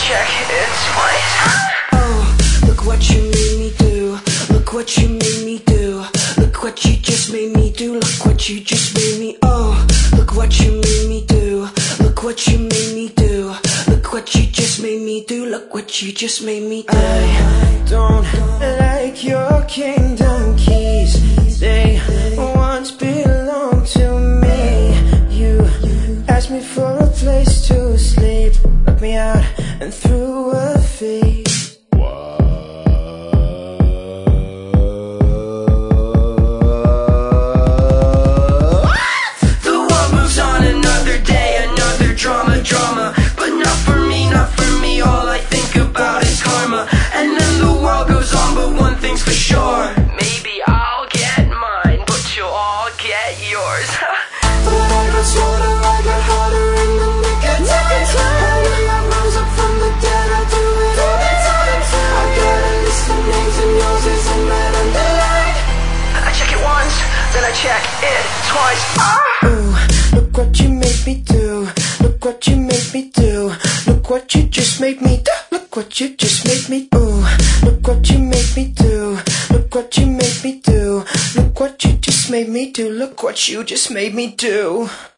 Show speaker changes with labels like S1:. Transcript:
S1: check it twice.
S2: Oh, look what you made me do. Look what you made me do. Look what you just made me do. Look what you just made me. Oh, look what you made me do. Look what you made me do. Look what you just made me do. Look what you just made me do.
S3: I don't like your kingdom keys. They once belonged to me. You asked me for a place to sleep, locked me out and threw a fit.
S1: Drama, but not for me, not for me. All I think about is karma. And then the world goes on, but one thing's for sure, maybe I'll get mine, but you'll all get yours.
S2: But I got smarter, I got harder in the nick of time. When I rose up from the dead, I do it all the time. I got a list of names and yours isn't that underlined.
S1: I check it once, then I check it twice.
S3: Ooh, look what you made me do. Look what you made me do. Look what you just made me do. Look what you just made me do. Look what you made me do. Look what you made me do. Look what you just made me do. Look what you just made me do.